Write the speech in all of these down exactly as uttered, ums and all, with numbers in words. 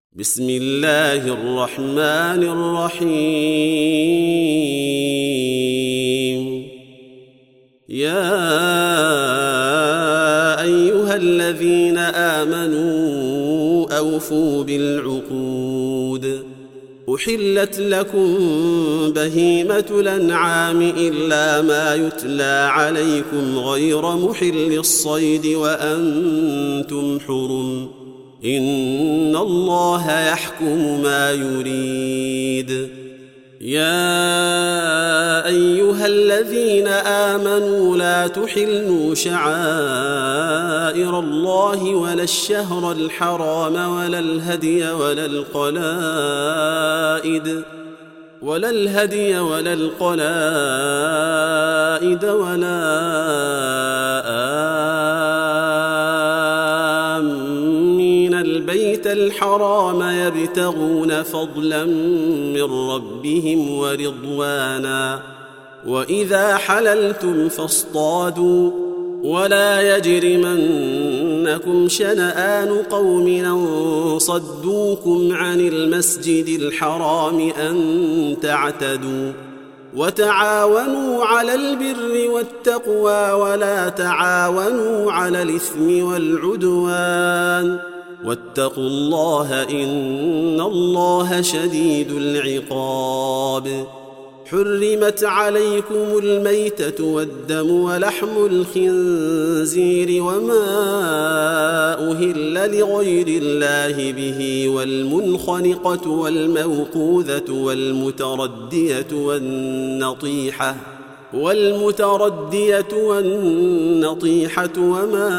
بسم الله الرحمن الرحيم. يا أيها الذين آمنوا أوفوا بالعقود. أحلت لكم بهيمة الأنعام إلا ما يتلى عليكم غير محل الصيد وأنتم حرم، إن الله يحكم ما يريد. يا أيها الذين آمنوا لا تحلوا شعائر الله ولا الشهر الحرام ولا الهدي ولا القلائد ولا الهدي ولا القلائد ولا آمين البيت الحرام يبتغون فضلا من ربهم ورضوانا، وإذا حللتم فاصطادوا، ولا يجرمنكم شنآن قوم أن صدوكم عن المسجد الحرام أن تعتدوا، وتعاونوا على البر والتقوى ولا تعاونوا على الإثم والعدوان، واتقوا الله إن الله شديد العقاب. حرمت عليكم الميتة والدم ولحم الخنزير وما أهل لغير الله به، والمنخنقة والموقوذة والمتردية والنطيحة والمتردية والنطيحة وما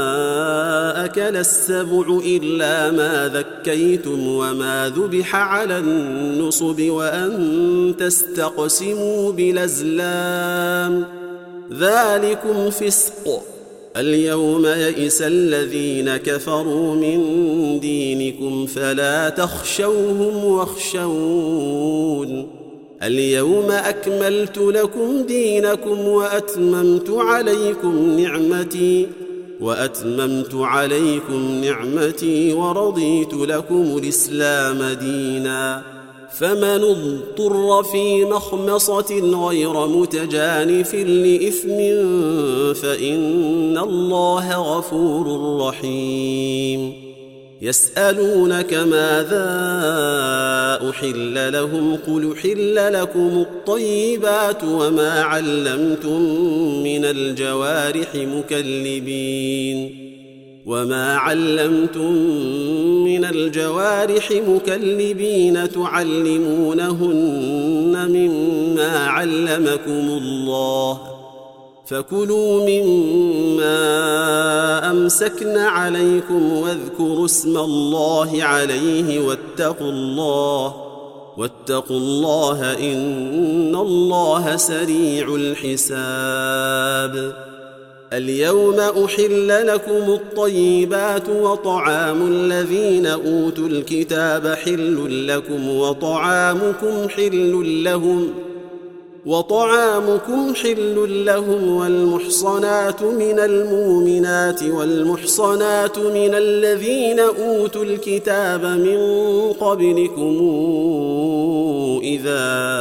أكل السبع إلا ما ذكيتم وما ذبح على النصب وأن تستقسموا بالأزلام، ذلكم فسق. اليوم يئس الذين كفروا من دينكم فلا تخشوهم واخشون. اليوم أكملت لكم دينكم وأتممت عليكم نعمتي وأتممت عليكم نعمتي ورضيت لكم الإسلام دينا. فمن اضطر في مخمصة غير متجانف لإثم فإن الله غفور رحيم. يسألونك ماذا أحل لهم قل أحل لكم الطيبات وما علمتم من الجوارح مكلبين وما علمتم من الجوارح مكلبين تعلمونهن مما علمكم الله، فكلوا مما أمسكن عليكم واذكروا اسم الله عليه واتقوا الله واتقوا الله إن الله سريع الحساب. اليوم أحل لكم الطيبات وطعام الذين أوتوا الكتاب حل لكم وطعامكم حل لهم وطعامكم حل لهم والمحصنات من المؤمنات والمحصنات من الذين أوتوا الكتاب من قبلكم إذا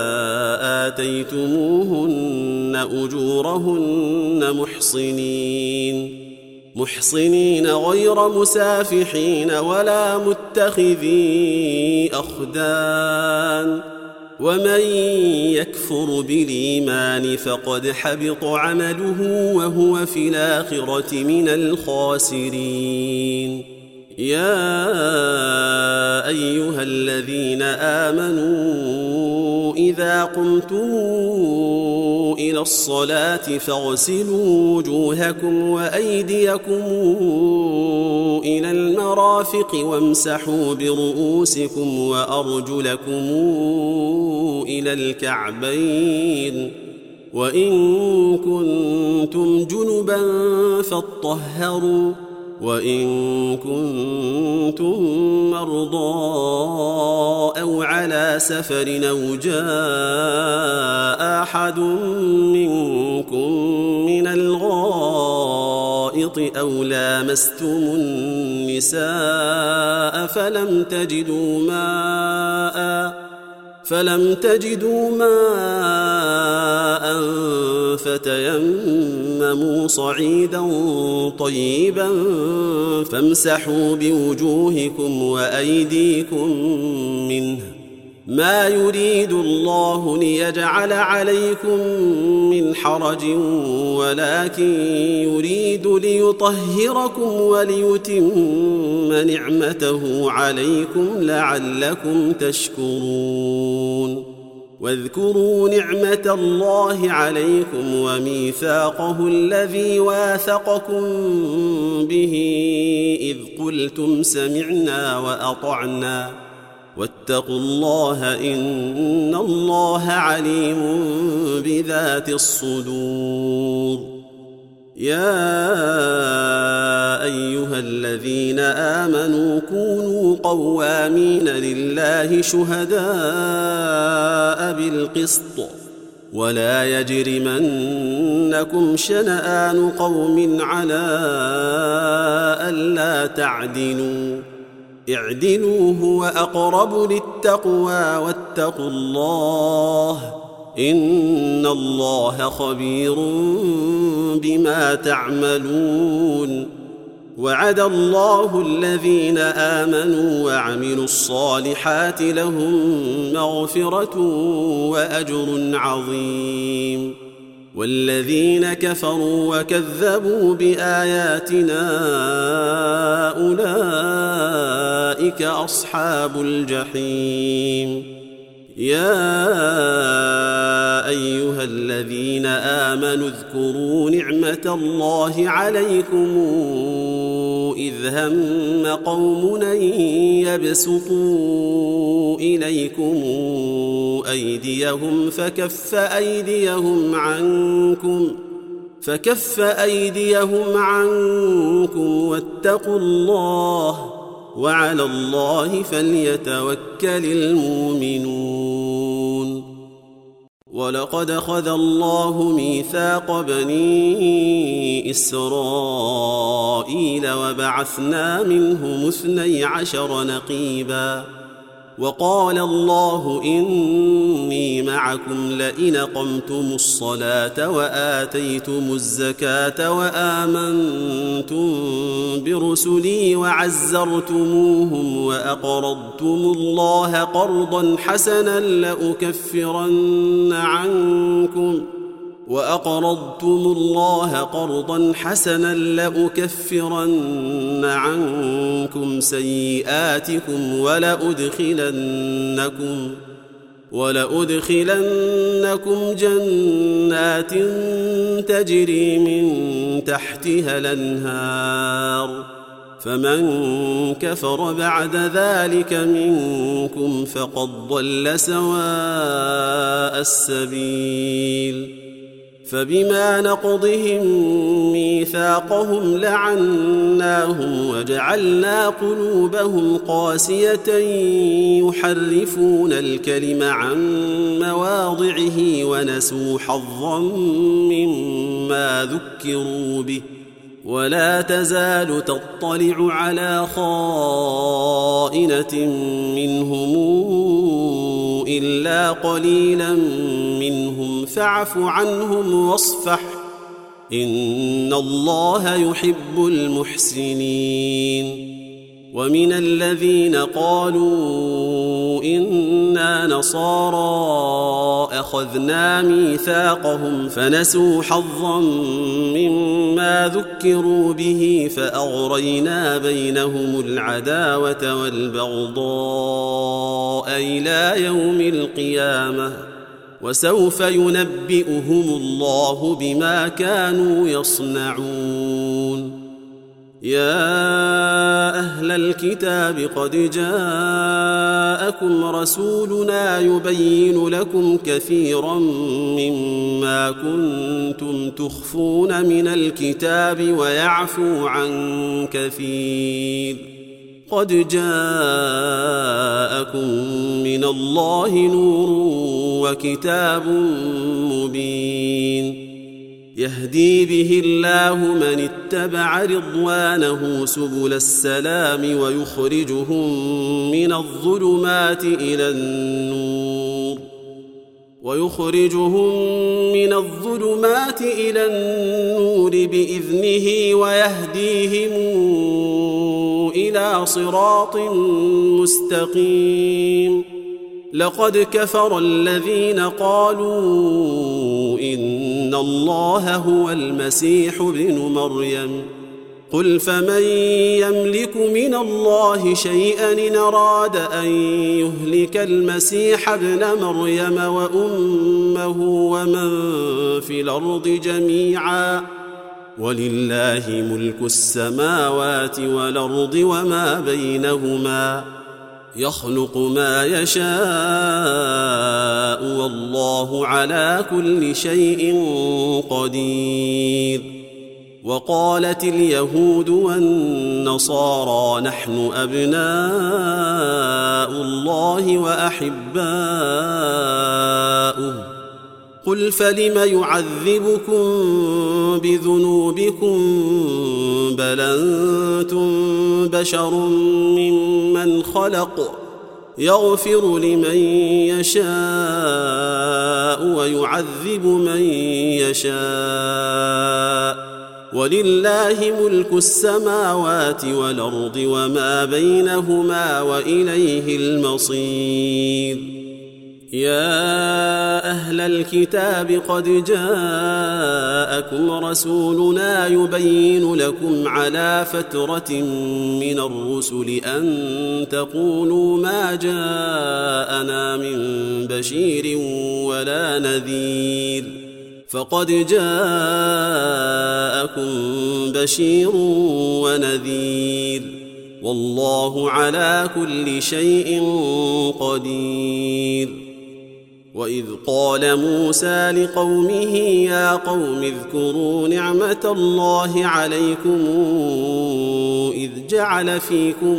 آتيتموهن أجورهن محصنين محصنين غير مسافحين ولا متخذي أخدان، ومن يكفر بالإيمان فقد حبط عمله وهو في الآخرة من الخاسرين. يا أيها الذين آمنوا إذا قمتم إلى الصلاة فاغسلوا وجوهكم وأيديكم إلى المرافق وامسحوا برؤوسكم وأرجلكم إلى الكعبين، وإن كنتم جنبا فاطهروا، وإن كنتم مرضى أو على سفر أو جاء أحد منكم من الغائط المخاض أو لامستم النساء فلم تجدوا ماء فلم تجدوا ماء فتيمموا صعيدا طيبا فامسحوا بوجوهكم وأيديكم منه ما يريد الله ليجعل عليكم من حرج ولكن يريد ليطهركم وليتم نعمته عليكم لعلكم تشكرون واذكروا نعمة الله عليكم وميثاقه الذي واثقكم به إذ قلتم سمعنا وأطعنا واتقوا الله إن الله عليم بذات الصدور يا أيها الذين آمنوا كونوا قوامين لله شهداء بالقسط ولا يجرمنكم شنآن قوم على ألا تعدلوا اعدلوا هو أقرب للتقوى واتقوا الله إن الله خبير بما تعملون وعد الله الذين آمنوا وعملوا الصالحات لهم مغفرة وأجر عظيم والذين كفروا وكذبوا بآياتنا أولئك أصحاب الجحيم يا أيها الذين آمنوا اذكروا نعمة الله عليكم إذ هم قوم أن يبسطوا إليكم أيديهم فكف أيديهم عنكم فكف أيديهم عنكم واتقوا الله وعلى الله فليتوكل المؤمنون ولقد أخذ الله ميثاق بني إسرائيل وبعثنا منهم اثني عشر نقيبا وقال الله إني معكم لئن أقمتم الصلاة وآتيتم الزكاة وآمنتم برسلي وعزرتموهم وأقرضتم الله قرضا حسنا لأكفرن عنكم وأقرضتم الله قرضا حسنا لأكفرن عنكم سيئاتكم ولأدخلنكم ولأدخلنكم جنات تجري من تحتها الأنهار فمن كفر بعد ذلك منكم فقد ضل سواء السبيل فبما نقضهم ميثاقهم لعناهم وجعلنا قلوبهم قاسية يحرفون الكلم عن مواضعه ونسوا حظا مما ذكروا به ولا تزال تطلع على خائنة منهم إلا قليلا منهم فاعف عنهم واصفح إن الله يحب المحسنين ومن الذين قالوا إنا نصارى أخذنا ميثاقهم فنسوا حظا مما ذكروا به فأغرينا بينهم العداوة والبغضاء إلى يوم القيامة وسوف ينبئهم الله بما كانوا يصنعون يا أهل الكتاب قد جاءكم رسولنا يبين لكم كثيرا مما كنتم تخفون من الكتاب ويعفو عن كثير قد جاءكم من الله نور وكتاب مبين يهدي به الله من اتبع رضوانه سبل السلام ويخرجهم من الظلمات إلى النور ويخرجهم من الظلمات إلى النور بإذنه ويهديهم إلى صراط مستقيم. لقد كفر الذين قالوا إن الله هو المسيح ابن مريم قل فمن يملك من الله شيئا إن أراد أن يهلك المسيح ابن مريم وأمه ومن في الأرض جميعا ولله ملك السماوات والأرض وما بينهما يخلق ما يشاء والله على كل شيء قدير. وقالت اليهود والنصارى نحن أبناء الله وأحباؤه قل فلم يعذبكم بذنوبكم بل أنتم بشر ممن خلق يغفر لمن يشاء ويعذب من يشاء ولله ملك السماوات والأرض وما بينهما وإليه المصير. يا أهل الكتاب قد جاءكم رسولنا يبين لكم على فترة من الرسل أن تقولوا ما جاءنا من بشير ولا نذير فقد جاءكم بشير ونذير والله على كل شيء قدير. وإذ قال موسى لقومه يا قوم اذكروا نعمة الله عليكم إذ جعل فيكم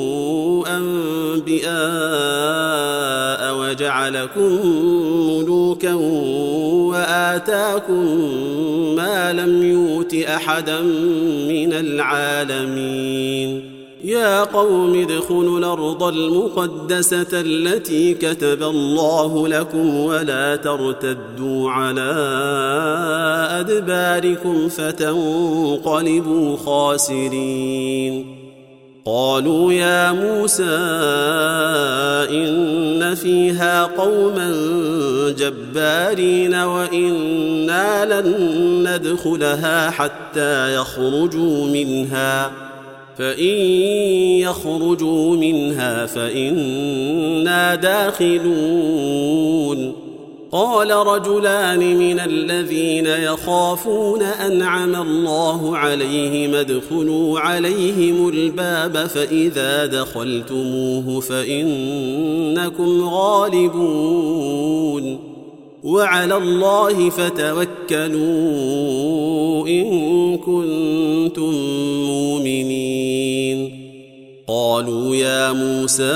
أنبياء وجعلكم ملوكا وآتاكم ما لم يؤت أحدا من العالمين. يا قوم ادخلوا الأرض المقدسة التي كتب الله لكم ولا ترتدوا على أدباركم فتنقلبوا خاسرين. قالوا يا موسى إن فيها قوما جبارين وإنا لن ندخلها حتى يخرجوا منها فإن يخرجوا منها فإنا داخلون. قال رجلان من الذين يخافون أنعم الله عليهم ادخلوا عليهم الباب فإذا دخلتموه فإنكم غالبون وعلى الله فتوكلوا إن كنتم مؤمنين. قالوا يا موسى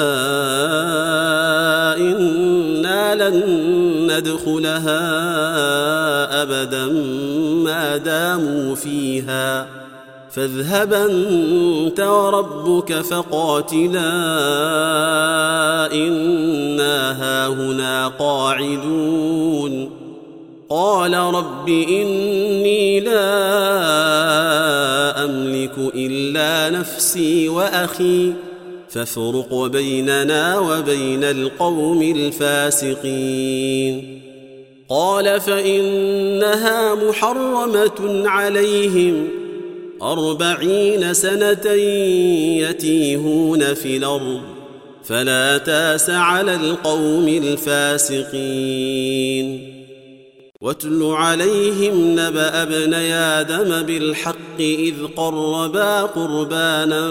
إنا لن ندخلها أبدا ما داموا فيها فاذهب أنت وربك فقاتلا إنا هاهنا قاعدون. قال رب إني لا أملك إلا نفسي وأخي فافرق بيننا وبين القوم الفاسقين. قال فإنها محرمة عليهم أربعين سنة يتيهون في الأرض فلا تاس على القوم الفاسقين. واتل عليهم نبأ ابني آدم بالحق إذ قربا قربانا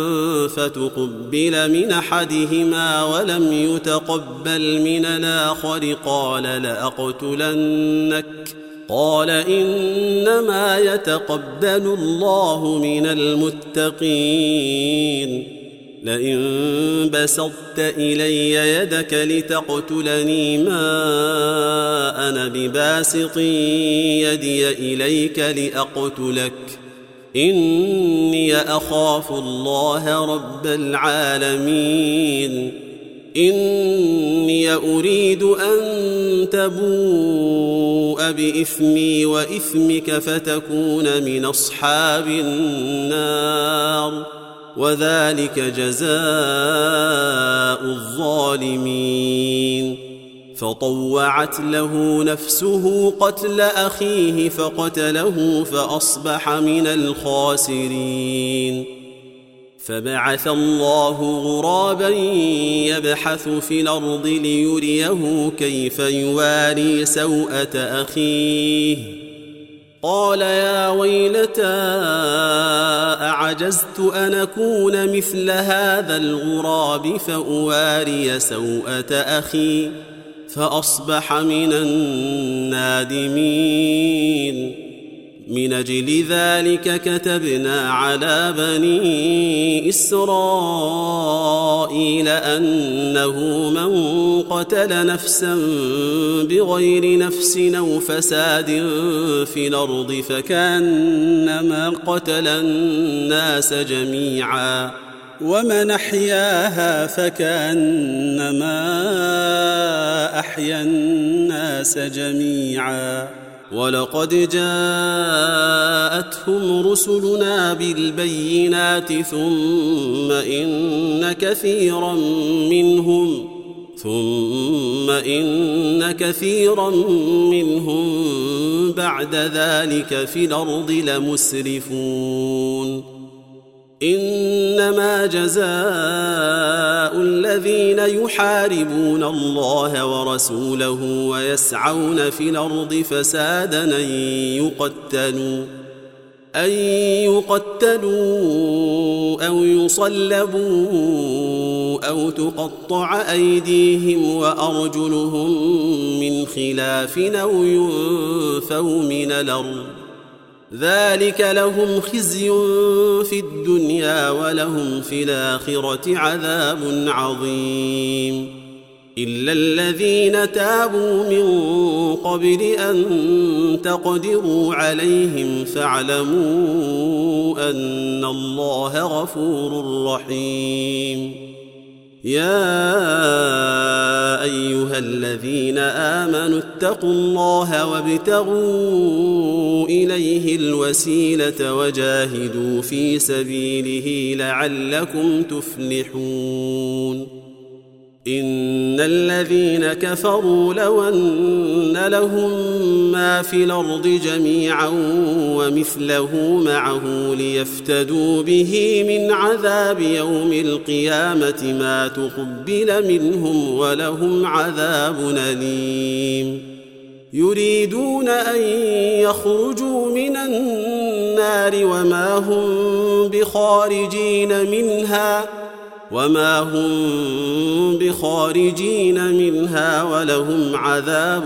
فتقبل من أحدهما ولم يتقبل من الآخر قال لأقتلنك قال إنما يتقبل الله من المتقين. لئن بسطت إلي يدك لتقتلني ما أنا بباسط يدي إليك لأقتلك إني أخاف الله رب العالمين إني أريد أن تبوء بإثمي وإثمك فتكون من أصحاب النار وذلك جزاء الظالمين. فطوعت له نفسه قتل أخيه فقتله فأصبح من الخاسرين. فبعث الله غرابا يبحث في الأرض ليريه كيف يواري سوءة أخيه قال يا ويلتى أعجزت أن أكون مثل هذا الغراب فأواري سوءة أخي فأصبح من النادمين. من أجل ذلك كتبنا على بني إسرائيل أنه من قتل نفسا بغير نفس أو فساد في الأرض فكأنما قتل الناس جميعا ومن أحياها فكأنما أحيا الناس جميعا. ولقد جاءتهم رسلنا بالبينات ثم إن كثيرا منهم ثم إن كثيرا منهم بعد ذلك في الأرض لمسرفون. إنما جزاء الذين يحاربون الله ورسوله ويسعون في الأرض فسادا أن يقتلوا أن يقتلوا أو يصلبوا أو تقطع أيديهم وأرجلهم من خلاف أو ينفوا من الأرض ذلك لهم خزي في الدنيا ولهم في الآخرة عذاب عظيم. إلا الذين تابوا من قبل أن تقدروا عليهم فاعلموا أن الله غفور رحيم. يا أيها الذين آمنوا اتقوا الله وابتغوا إليه الوسيلة وجاهدوا في سبيله لعلكم تفلحون. إن الذين كفروا لو أن لهم ما في الأرض جميعا ومثله معه ليفتدوا به من عذاب يوم القيامة ما تقبل منهم ولهم عذاب أليم. يريدون أن يخرجوا من النار وما هم بخارجين منها وما هم بخارجين منها ولهم عذاب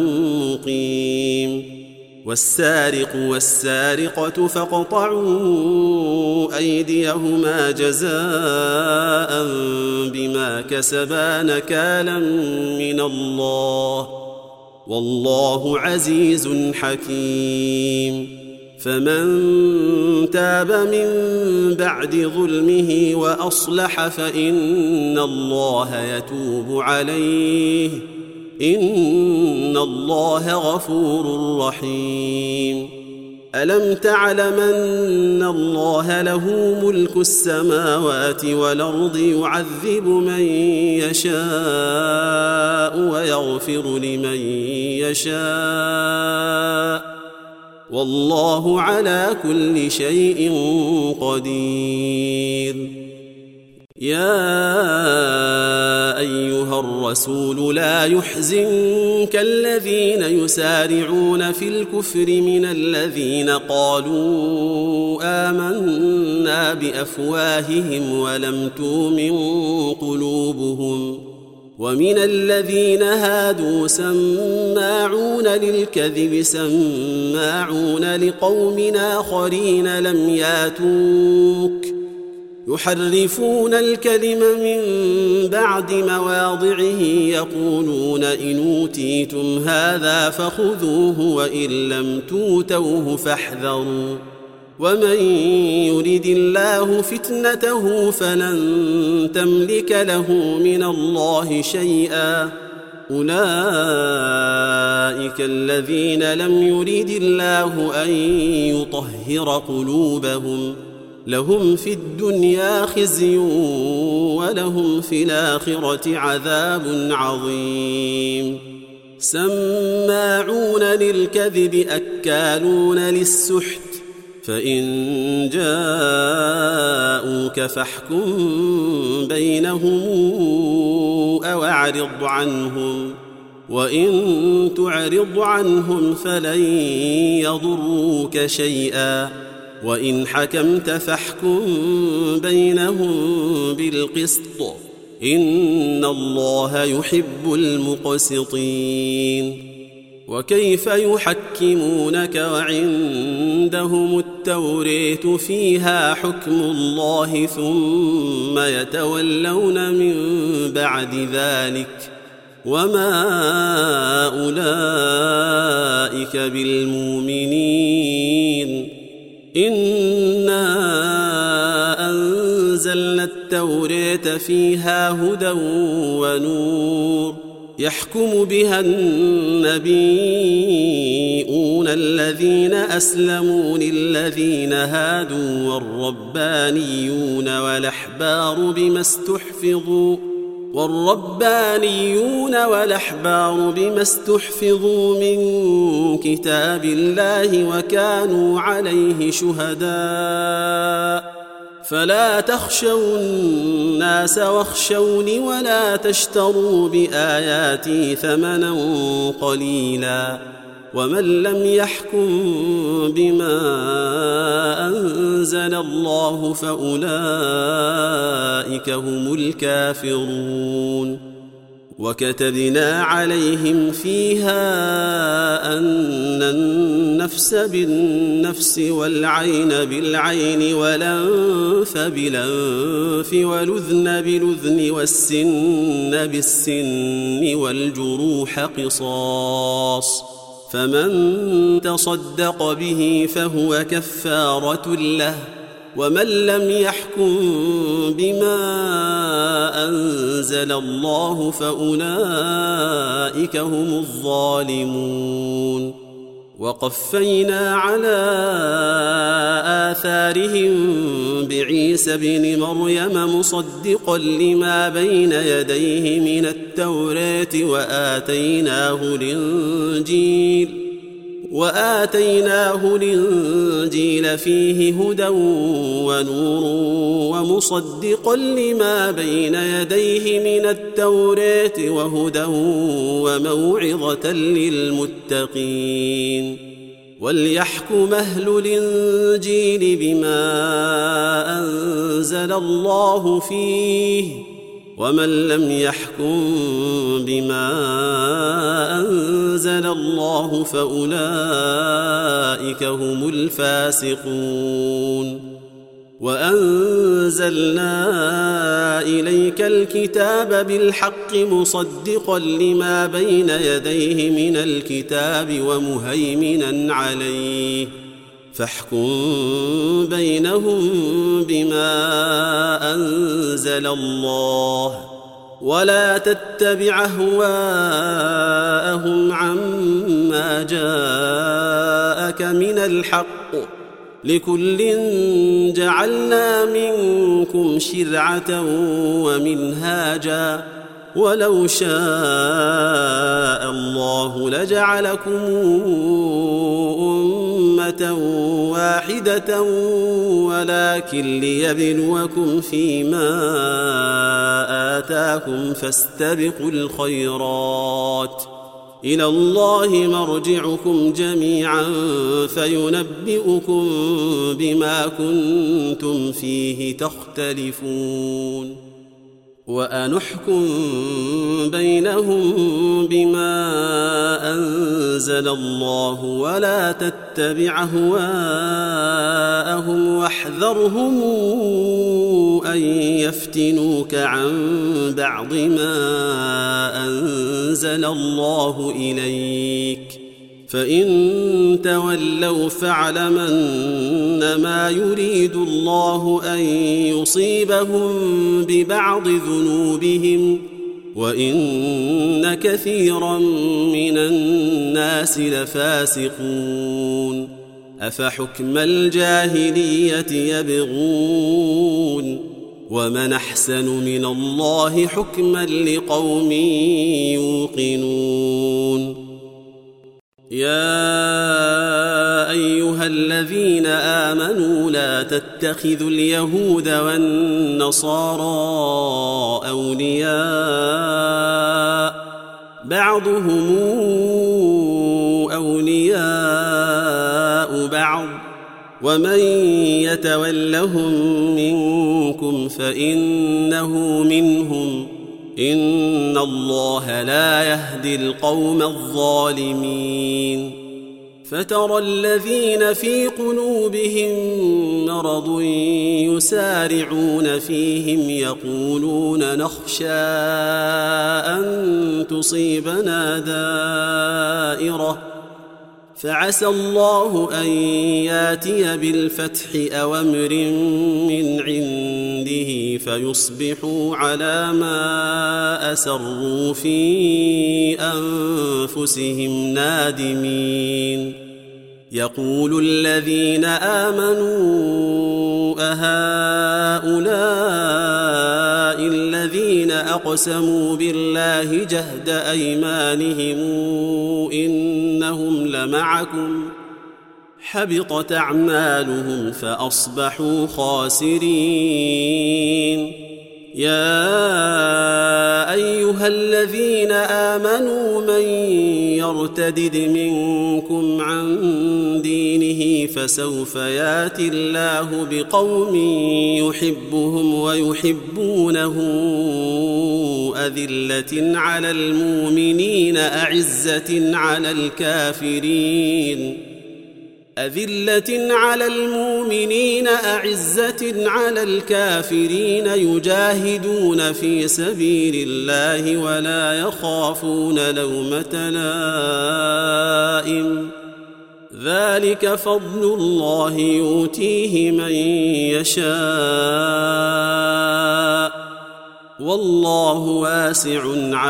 مقيم. والسارق والسارقة فاقطعوا أيديهما جزاء بما كسبا نكالا من الله والله عزيز حكيم. فمن تاب من بعد ظلمه وأصلح فإن الله يتوب عليه إن الله غفور رحيم. ألم تعلمن الله له ملك السماوات والأرض يعذب من يشاء ويغفر لمن يشاء والله على كل شيء قدير. يا أيها الرسول لا يحزنك الذين يسارعون في الكفر من الذين قالوا آمنا بأفواههم ولم تؤمن قلوبهم ومن الذين هادوا سماعون للكذب سماعون لقوم آخرين لم ياتوك يحرفون الكلم من بعد مواضعه يقولون إن أوتيتم هذا فخذوه وإن لم توتوه فاحذروا ومن يرد الله فتنته فلن تملك له من الله شيئا أولئك الذين لم يرد الله أن يطهر قلوبهم لهم في الدنيا خزي ولهم في الآخرة عذاب عظيم سماعون للكذب أكالون للسحت فإن جاءوك فاحكم بينهم أو أعرض عنهم وإن تعرض عنهم فلن يضروك شيئا وإن حكمت فاحكم بينهم بالقسط إن الله يحب المقسطين وكيف يحكمونك وعندهم التوريت فيها حكم الله ثم يتولون من بعد ذلك وما أولئك بالمؤمنين إنا أنزلنا التوراة فيها هدى ونور يحكم بها النبيون الذين أسلموا للذين هادوا والربانيون والأحبار بما استحفظوا والربانيون والأحبار بما استحفظوا من كتاب الله وكانوا عليه شهداء فلا تخشوا الناس واخشوني ولا تشتروا بآياتي ثمنا قليلا ومن لم يحكم بما أنزل الله فأولئك هم الكافرون وكتبنا عليهم فيها أن النفس بالنفس والعين بالعين والأنف بالأنف والأذن بالأذن والسن بالسن والجروح قصاص فمن تصدق به فهو كفارة له ومن لم يحكم بما أنزل الله فأولئك هم الظالمون وقفينا على آثارهم بعيسى ابن مريم مصدقا لما بين يديه من التوراة وآتيناه الإنجيل وآتيناه الإنجيل فيه هدى ونور ومصدقا لما بين يديه من التوراة وهدى وموعظة للمتقين وليحكم أهل الإنجيل بما أنزل الله فيه ومن لم يحكم بما أنزل الله فأولئك هم الفاسقون وأنزلنا إليك الكتاب بالحق مصدقا لما بين يديه من الكتاب ومهيمنا عليه فاحكم بينهم بما أنزل الله ولا تتبع أهواءهم عما جاءك من الحق لكل جعلنا منكم شرعة ومنهاجا ولو شاء الله لجعلكم أمة واحدة ولكن ليبلوكم فيما آتاكم فاستبقوا الخيرات إلى الله مرجعكم جميعا فينبئكم بما كنتم فيه تختلفون وأنحكم بينهم بما أنزل أنزل الله ولا تتبع أهواءهم واحذرهم أن يفتنوك عن بعض ما أنزل الله إليك فإن تولوا فاعلم أنما يريد الله أن يصيبهم ببعض ذنوبهم وإن كثيرا من الناس لفاسقون أفحكم الجاهلية يبغون ومن أحسن من الله حكما لقوم يوقنون يا أيها الذين آمنوا لا تتخذوا اليهود والنصارى أولياء بعضهم أولياء بعض ومن يتولهم منكم فإنه منهم إن الله لا يهدي القوم الظالمين فترى الذين في قلوبهم مرض يسارعون فيهم يقولون نخشى أن تصيبنا دائرة فعسى الله أن ياتي بالفتح أو أمر من عنده فيصبحوا على ما أسروا في أنفسهم نادمين يقول الذين آمنوا أهؤلاء الذين أقسموا بالله جهد أيمانهم إنهم لمعكم حبطت أعمالهم فأصبحوا خاسرين يا أيها الذين آمنوا من يرتدد منكم عن دينه فسوف ياتي الله بقوم يحبهم ويحبونه أذلة على المؤمنين أعزة على الكافرين أذلة على المؤمنين أعزة على الكافرين يجاهدون في سبيل الله ولا يخافون لومة لائم ذلك فضل الله يؤتيه من يشاء والله واسع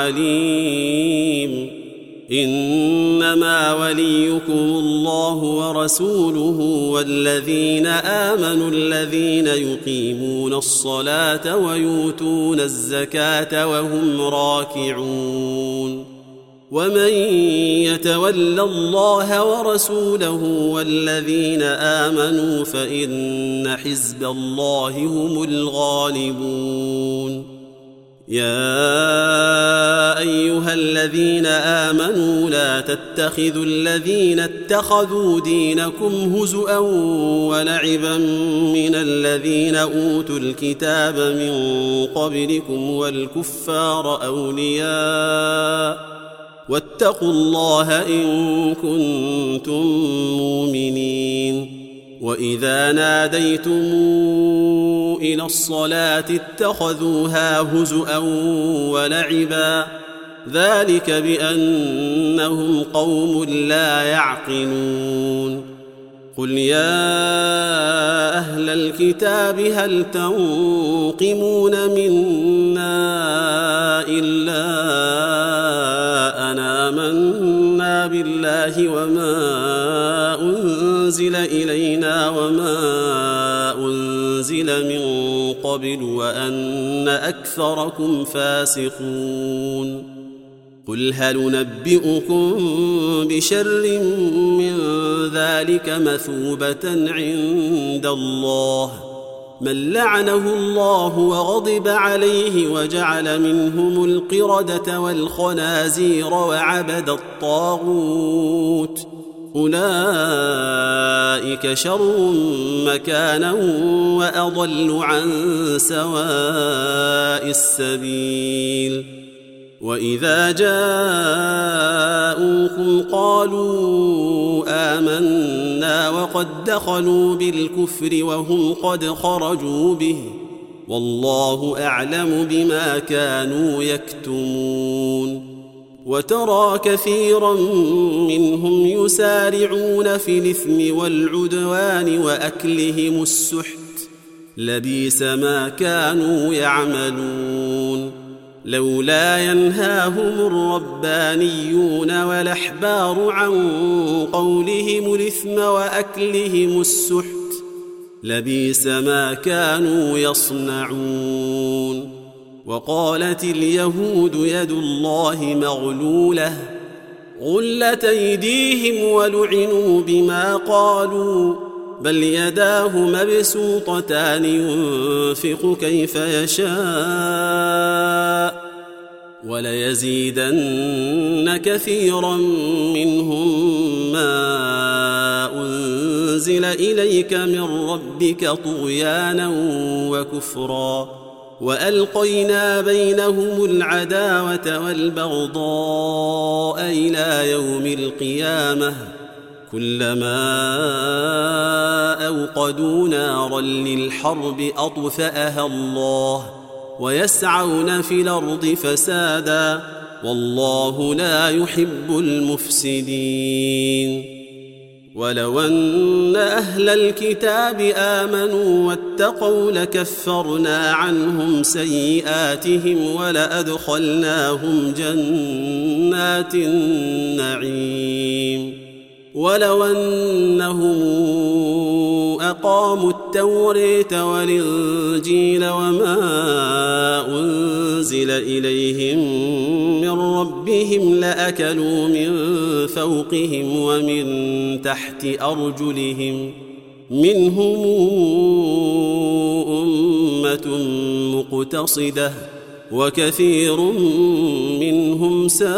عليم إنما وليكم الله ورسوله والذين آمنوا الذين يقيمون الصلاة ويؤتون الزكاة وهم راكعون ومن يتول الله ورسوله والذين آمنوا فإن حزب الله هم الغالبون يا أيها الذين آمنوا لا تتخذوا الذين اتخذوا دينكم هزؤا ولعبا من الذين أوتوا الكتاب من قبلكم والكفار أولياء واتقوا الله إن كنتم مؤمنين وإذا ناديتم إلى الصلاة اتخذوها هزؤا ولعبا ذلك بأنهم قوم لا يعقلون قل يا أهل الكتاب هل تنقمون منا إلا أن آمنا بالله وما أنزل إلينا وما أنزل من قبل وأن أكثركم فاسقون قل هل ننبئكم بشر من ذلك مثوبة عند الله من لعنه الله وغضب عليه وجعل منهم القردة والخنازير وعبد الطاغوت أولئك شر مكانا وأضل عن سواء السبيل وإذا جاءوكم قالوا آمنا وقد دخلوا بالكفر وهم قد خرجوا به والله أعلم بما كانوا يكتمون وترى كثيرا منهم يسارعون في الإثم والعدوان وأكلهم السحت لبئس ما كانوا يعملون لولا ينهاهم الربانيون والأحبار عن قولهم الإثم وأكلهم السحت لبئس ما كانوا يصنعون وقالت اليهود يد الله مغلولة غلت أيديهم ولعنوا بما قالوا بل يداه مبسوطتان ينفق كيف يشاء وليزيدن كثيرا منهم ما أنزل إليك من ربك طغيانا وكفرا وألقينا بينهم العداوة والبغضاء إلى يوم القيامة كلما أوقدوا نارا للحرب أطفأها الله ويسعون في الأرض فسادا والله لا يحب المفسدين ولو أن أهل الكتاب آمنوا واتقوا لكفرنا عنهم سيئاتهم ولأدخلناهم جنات النعيم ولو أنهم أقاموا التوراة والإنجيل وما أنزل إليهم من ربهم لأكلوا من فوقهم ومن تحت أرجلهم منهم أمة مقتصدة وكثير منهم ساء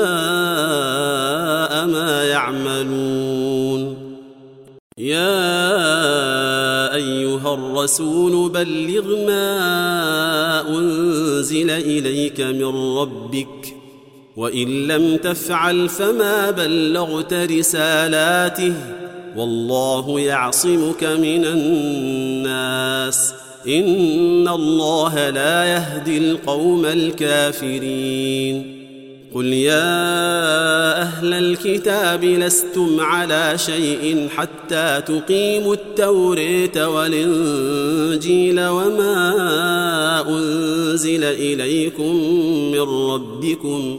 ما يعملون يا أيها الرسول بلغ ما أنزل إليك من ربك وإن لم تفعل فما بلغت رسالاته والله يعصمك من الناس إن الله لا يهدي القوم الكافرين قل يا أهل الكتاب لستم على شيء حتى تقيموا التوراة والإنجيل وما أنزل إليكم من ربكم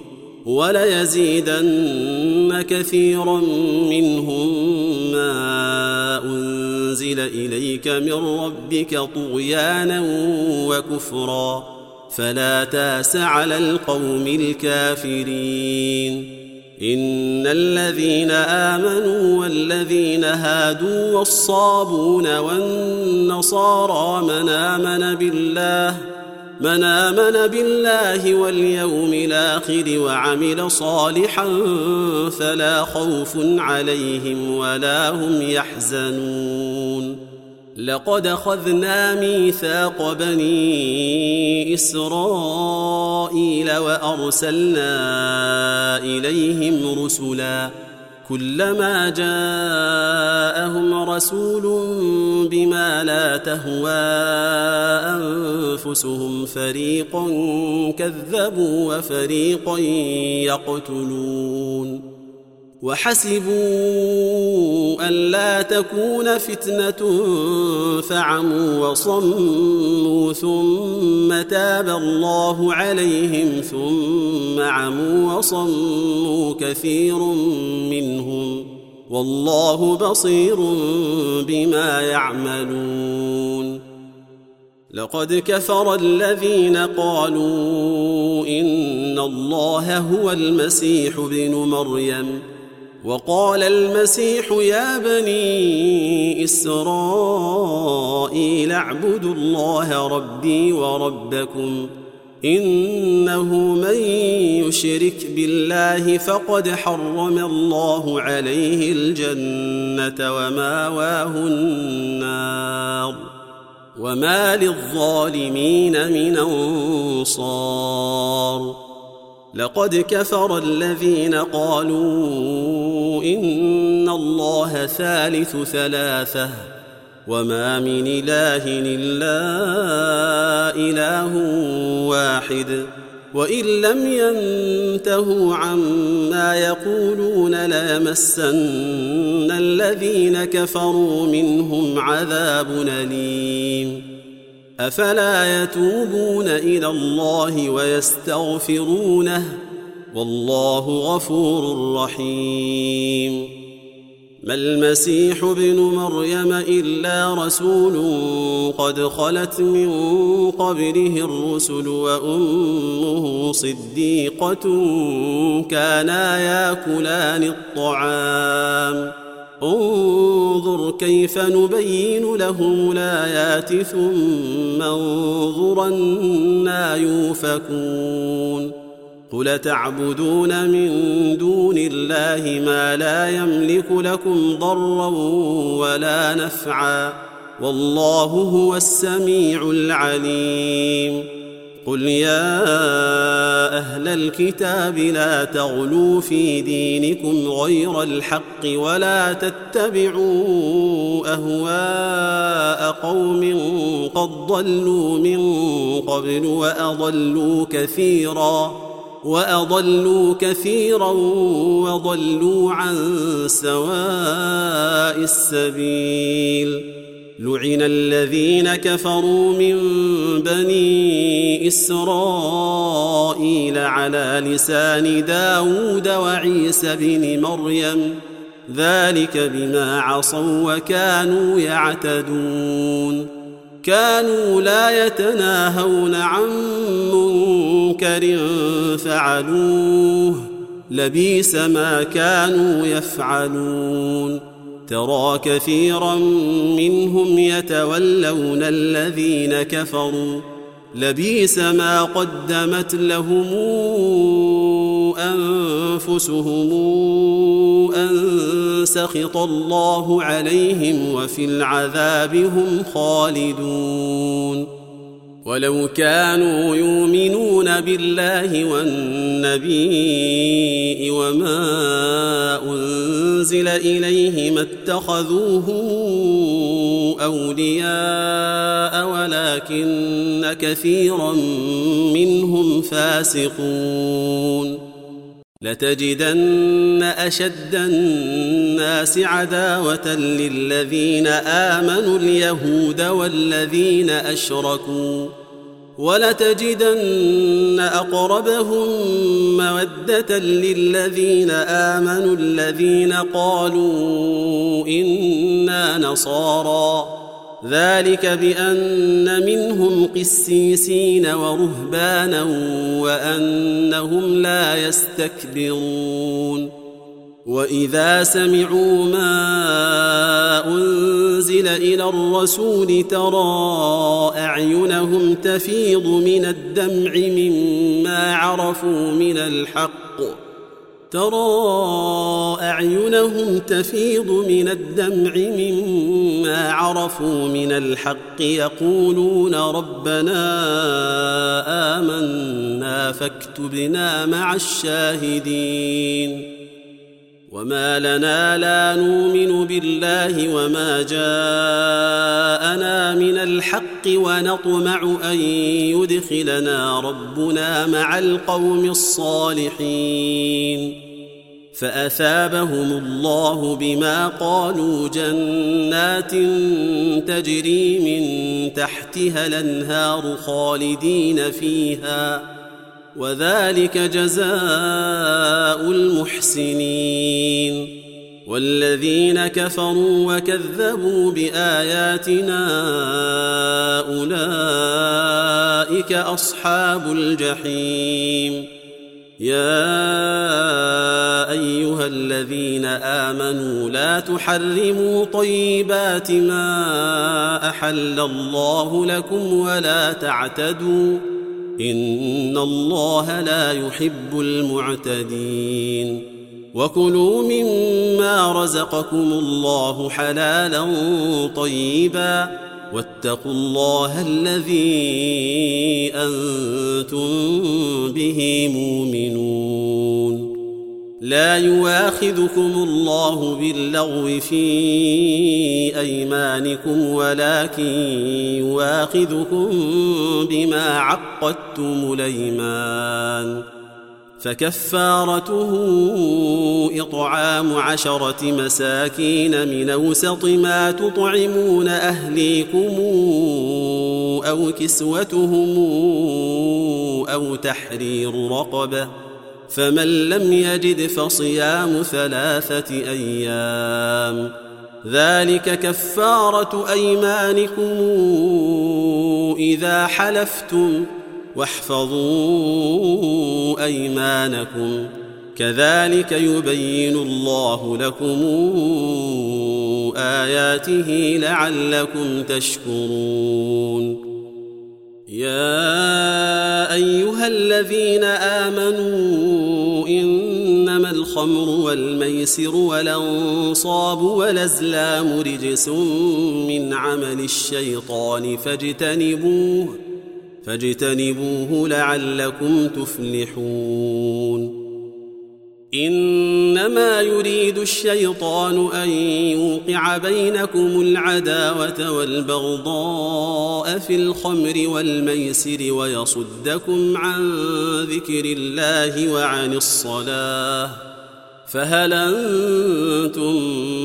وليزيدن كثيرا منهم ما أنزل إليك من ربك طغيانا وكفرا فلا تاس على القوم الكافرين إن الذين آمنوا والذين هادوا والصابون والنصارى من آمن بالله من آمن بالله واليوم الآخر وعمل صالحا فلا خوف عليهم ولا هم يحزنون لقد أخذنا ميثاق بني إسرائيل وأرسلنا إليهم رسلا كلما جاءهم رسول بما لا تهوى أنفسهم فريقا كذبوا وفريقا يقتلون وحسبوا ألا تكون فتنة فعموا وصموا ثم تاب الله عليهم ثم عموا وصموا كثير منهم والله بصير بما يعملون لقد كفر الذين قالوا إن الله هو المسيح ابن مريم وقال المسيح يا بني إسرائيل اعبدوا الله ربي وربكم إنه من يشرك بالله فقد حرم الله عليه الجنة وماواه النار وما للظالمين من أنصار لقد كفر الذين قالوا إن الله ثالث ثلاثة وما من إله إلا إله واحد وإن لم ينتهوا عما يقولون ليمسن الذين كفروا منهم عذاب أليم أفلا يتوبون إلى الله ويستغفرونه والله غفور رحيم ما المسيح ابن مريم إلا رسول قد خلت من قبله الرسل وأمه صديقة كانا ياكلان الطعام انظر كيف نبين لهم الآيات ثم انظر أنى يؤفكون قل تعبدون من دون الله ما لا يملك لكم ضرا ولا نفعا والله هو السميع العليم قل يا أهل الكتاب لا تغلوا في دينكم غير الحق ولا تتبعوا أهواء قوم قد ضلوا من قبل وأضلوا كثيرا وأضلوا كثيرا وضلوا عن سواء السبيل لعن الذين كفروا من بني إسرائيل على لسان داود وعيسى بن مريم ذلك بما عصوا وكانوا يعتدون كانوا لا يتناهون عن منكر فعلوه لبئس ما كانوا يفعلون ترى كثيرا منهم يتولون الذين كفروا لبئس ما قدمت لهم أنفسهم أن سخط الله عليهم وفي العذاب هم خالدون ولو كانوا يؤمنون بالله والنبي وما أنزل إليه ما اتخذوهم أولياء ولكن كثيرا منهم فاسقون لتجدن أشد الناس عداوة للذين آمنوا اليهود والذين أشركوا ولتجدن أقربهم مودة للذين آمنوا الذين قالوا إنا نصارى ذلك بأن منهم قسيسين ورهبانا وأنهم لا يستكبرون وإذا سمعوا ما أنزل إلى الرسول ترى أعينهم تفيض من الدمع مما عرفوا من الحق ترى أعينهم تفيض من الدمع مما عرفوا من الحق يقولون ربنا آمنا فاكتبنا مع الشاهدين وما لنا لا نؤمن بالله وما جاءنا من الحق ونطمع أن يدخلنا ربنا مع القوم الصالحين فأثابهم الله بما قالوا جنات تجري من تحتها الأنهار خالدين فيها وذلك جزاء المحسنين والذين كفروا وكذبوا بآياتنا أولئك أصحاب الجحيم يا أيها الذين آمنوا لا تحرموا طيبات ما أحل الله لكم ولا تعتدوا إن الله لا يحب المعتدين وكلوا مما رزقكم الله حلالا طيبا واتقوا الله الذي أنتم به مؤمنون. لا يؤاخذكم الله باللغو في أيمانكم ولكن يؤاخذكم بما عقدتم الأيمان، فكفارته إطعام عشرة مساكين من أوسط ما تطعمون أهليكم أو كسوتهم أو تحرير رقبة، فمن لم يجد فصيام ثلاثة أيام، ذلك كفارة أيمانكم إذا حلفتم، واحفظوا أيمانكم، كذلك يبين الله لكم آياته لعلكم تشكرون. يا أيها الذين آمنوا إنما الخمر والميسر والأنصاب والأزلام رجس من عمل الشيطان فاجتنبوه فاجتنبوه لعلكم تفلحون. إنما يريد الشيطان أن يوقع بينكم العداوة والبغضاء في الخمر والميسر ويصدكم عن ذكر الله وعن الصلاة، فهل أنتم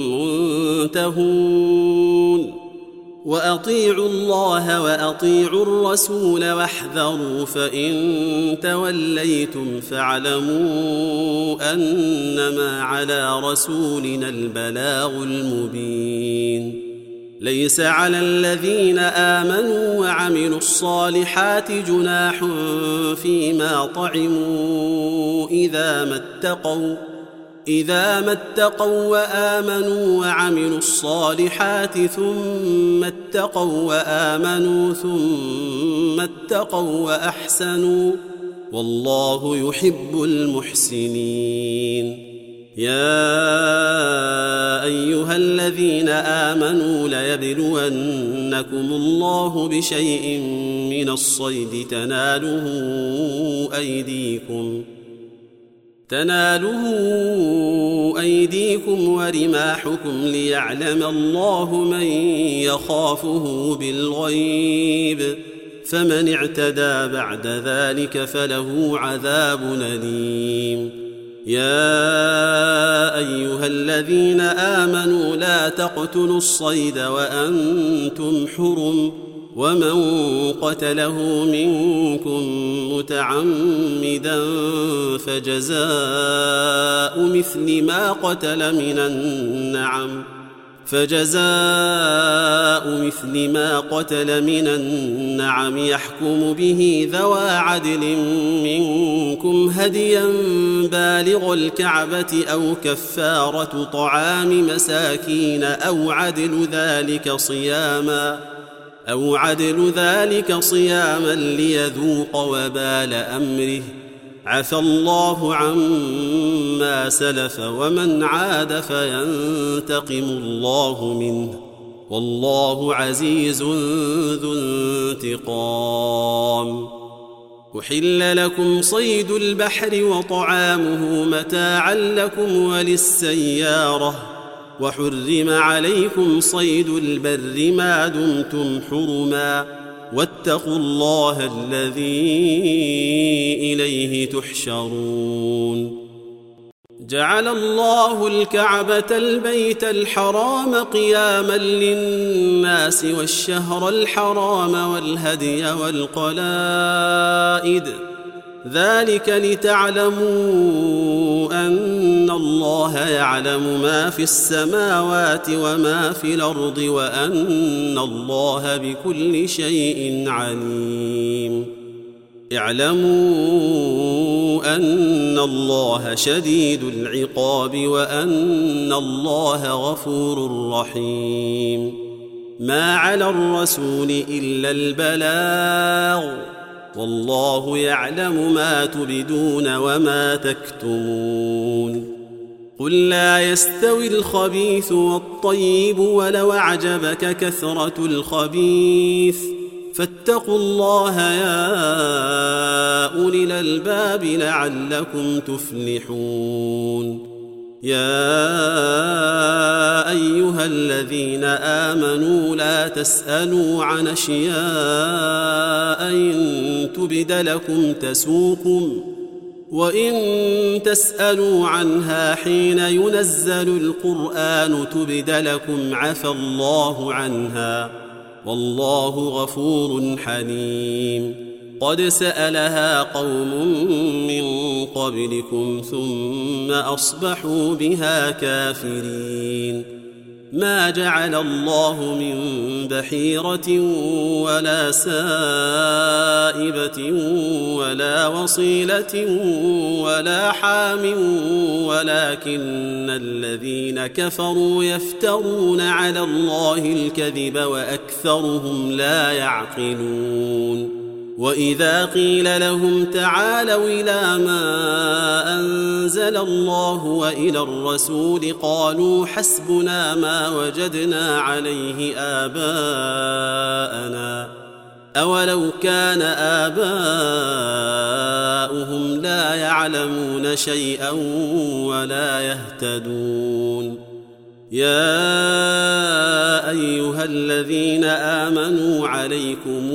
منتهون؟ وأطيعوا الله وأطيعوا الرسول واحذروا، فإن توليتم فاعلموا أنما على رسولنا البلاغ المبين. ليس على الذين آمنوا وعملوا الصالحات جناح فيما طعموا إذا ما اتقوا إذا ما اتقوا وآمنوا وعملوا الصالحات ثم اتقوا وآمنوا ثم اتقوا وأحسنوا، والله يحب المحسنين. يا أيها الذين آمنوا ليبلونكم الله بشيء من الصيد تناله أيديكم تناله أيديكم ورماحكم ليعلم الله من يخافه بالغيب، فمن اعتدى بعد ذلك فله عذاب أليم. يا أيها الذين آمنوا لا تقتلوا الصيد وأنتم حرم، ومن قتله منكم متعمدا فجزاء مثل ما قتل من النعم فجزاء مثل ما قتل من النعم يحكم به ذوى عدل منكم هديا بالغ الكعبة أو كفارة طعام مساكين أو عدل ذلك صياما أو عدل ذلك صياما ليذوق وبال أمره، عفى الله عما سلف ومن عاد فينتقم الله منه، والله عزيز ذو انتقام. أحل لكم صيد البحر وطعامه متاعا لكم وللسيارة، وحرم عليكم صيد البر ما دمتم حرما، واتقوا الله الذي إليه تحشرون. جعل الله الكعبة البيت الحرام قياما للناس والشهر الحرام والهدي والقلائد، ذلك لتعلموا أن الله يعلم ما في السماوات وما في الأرض وأن الله بكل شيء عليم. اعلموا أن الله شديد العقاب وأن الله غفور رحيم. ما على الرسول إلا البلاغ، والله يعلم ما تبدون وما تكتمون. قل لا يستوي الخبيث والطيب ولو أعجبك كثرة الخبيث فاتقوا الله يا أولي الألباب لعلكم تفلحون. يا أيها الذين آمنوا لا تسألوا عن أشياء إن تبد لكم تسوكم وإن تسألوا عنها حين ينزل القرآن تبد لكم عفى الله عنها والله غفور حليم. قد سألها قوم من قبلكم ثم أصبحوا بها كافرين. ما جعل الله من بحيرة ولا سائبة ولا وصيلة ولا حام ولكن الذين كفروا يفترون على الله الكذب وأكثرهم لا يعقلون. وإذا قيل لهم تعالوا إلى ما أنزل الله وإلى الرسول قالوا حسبنا ما وجدنا عليه آباءنا أولو كان آباؤهم لا يعلمون شيئا ولا يهتدون. يا أيها الذين آمنوا عليكم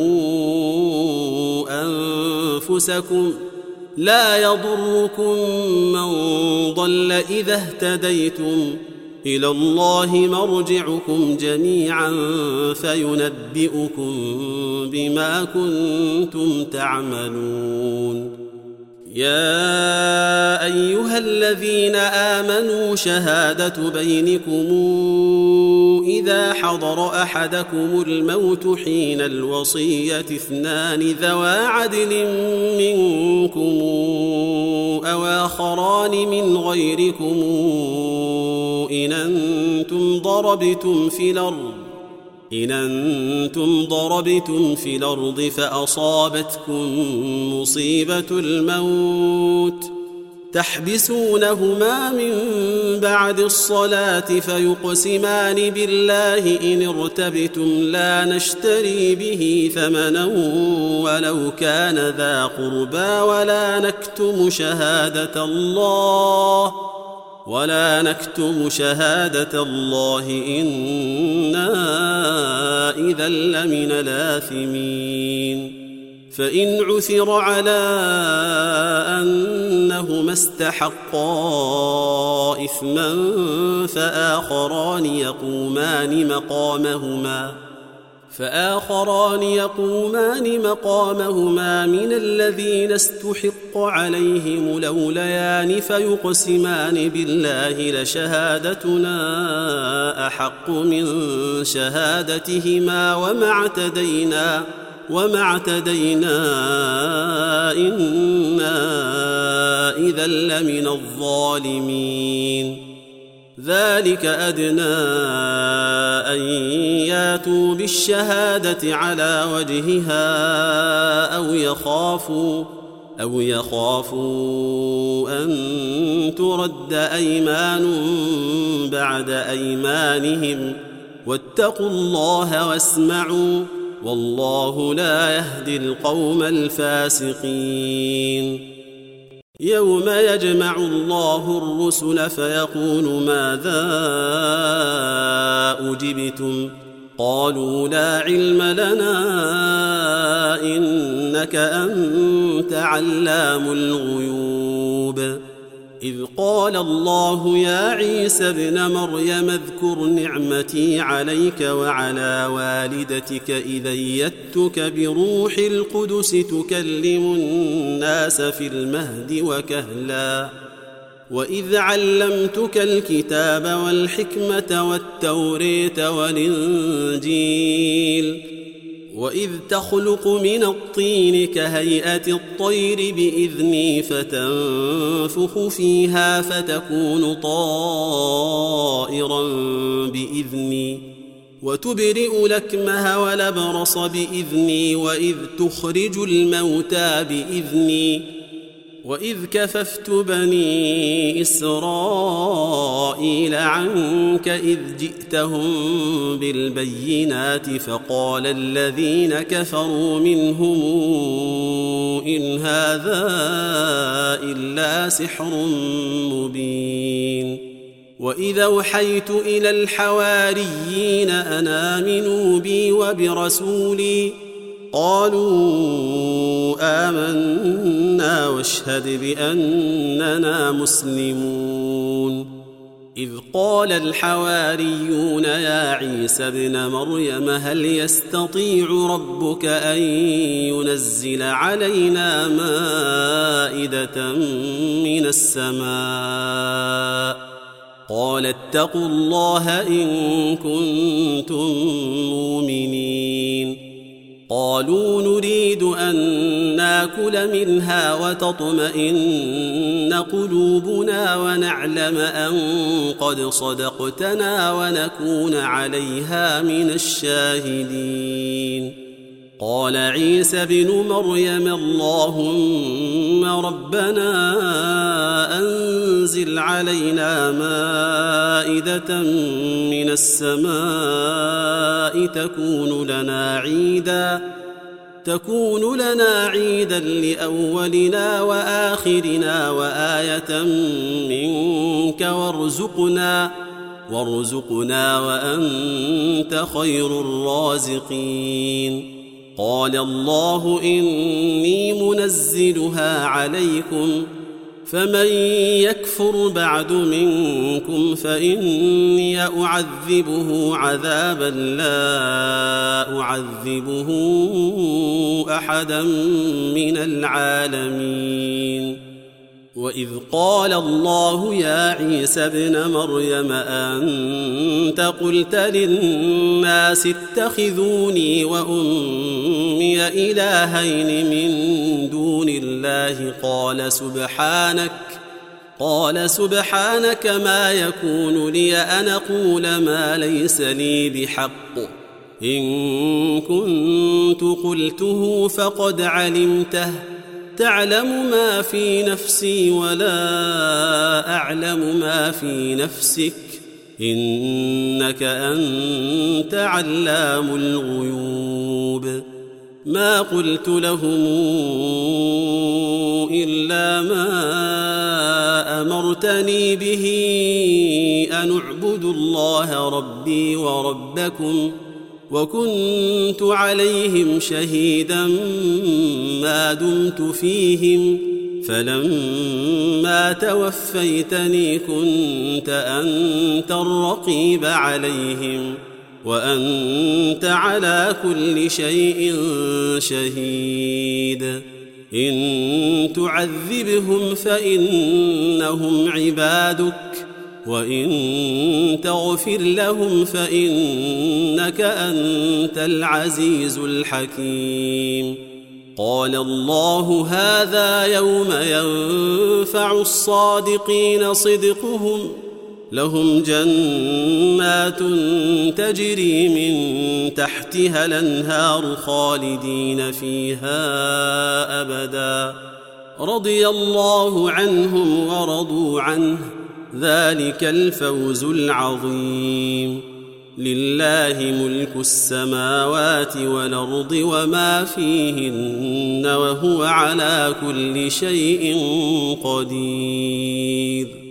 أنفسكم لا يضركم من ضل إذا اهتديتم إلى الله مرجعكم جميعا فينبئكم بما كنتم تعملون. يا أيها الذين آمنوا شهادة بينكم إذا حضر أحدكم الموت حين الوصية اثنان ذوى عدل منكم أو آخران من غيركم إن أنتم ضربتم في الأرض إن أنتم ضربتم في الأرض فأصابتكم مصيبة الموت تحبسونهما من بعد الصلاة فيقسمان بالله إن ارتبتم لا نشتري به ثمنا ولو كان ذا قربى ولا نكتم شهادة الله ولا نكتم شهادة الله إنا إذا لمن الآثمين. فإن عثر على أنهما استحقا إثما فآخران يقومان مقامهما فآخران يقومان مقامهما من الذين استحق عليهم الأوليان فيقسمان بالله لشهادتنا أحق من شهادتهما وما اعتدينا وما اعتدينا إنا إذا لمن الظالمين. ذلك أدنى أن ياتوا بالشهادة على وجهها أو يخافوا أو يخافوا أن ترد أيمان بعد أيمانهم واتقوا الله واسمعوا والله لا يهدي القوم الفاسقين. يوم يجمع الله الرسل فيقول ماذا أجبتم قالوا لا علم لنا إنك أنت علام الغيوب. إذ قال الله يا عيسى ابن مريم اذكر نعمتي عليك وعلى والدتك إذ أيدتك بروح القدس تكلم الناس في المهد وكهلا وإذ علمتك الكتاب والحكمة والتورية والإنجيل وإذ تخلق من الطين كهيئة الطير بإذني فتنفخ فيها فتكون طائرا بإذني وتبرئ الأكمه والأبرص بإذني وإذ تخرج الموتى بإذني وإذ كففت بني إسرائيل عنك إذ جئتهم بالبينات فقال الذين كفروا منهم إن هذا إلا سحر مبين وإذا أوحيت إلى الحواريين أن آمنوا بي وبرسولي قالوا آمنا واشهد بأننا مسلمون إذ قال الحواريون يا عيسى ابن مريم هل يستطيع ربك أن ينزل علينا مائدة من السماء قال اتقوا الله إن كنتم مؤمنين قالوا نريد أن ناكل منها وتطمئن قلوبنا ونعلم أن قد صدقتنا ونكون عليها من الشاهدين قال عيسى ابن مريم اللهم ربنا أنزل علينا مائدة من السماء تكون لنا عيدا تكون لنا عيدا لأولنا وآخرنا وآية منك وارزقنا وارزقنا وأنت خير الرازقين قال الله إني منزلها عليكم فمن يكفر بعد منكم فإني أعذبه عذابا لا أعذبه أحدا من العالمين وإذ قال الله يا عيسى ابن مريم أنت قلت للناس اتخذوني وأمي إلهين من دون الله قال سبحانك قال سبحانك ما يكون لي أن أقول ما ليس لي بحق إن كنت قلته فقد علمته تعلم ما في نفسي ولا أعلم ما في نفسك إنك أنت علام الغيوب ما قلت لهم إلا ما أمرتني به أن اعبدوا الله ربي وربكم وكنت عليهم شهيدا ما دمت فيهم فلما توفيتني كنت أنت الرقيب عليهم وأنت على كل شيء شهيد إن تعذبهم فإنهم عبادك وإن تغفر لهم فإنك أنت العزيز الحكيم قال الله هذا يوم ينفع الصادقين صدقهم لهم جنات تجري من تحتها الأنهار خالدين فيها أبدا رضي الله عنهم ورضوا عنه ذلك الفوز العظيم لله ملك السماوات والأرض وما فيهن وهو على كل شيء قدير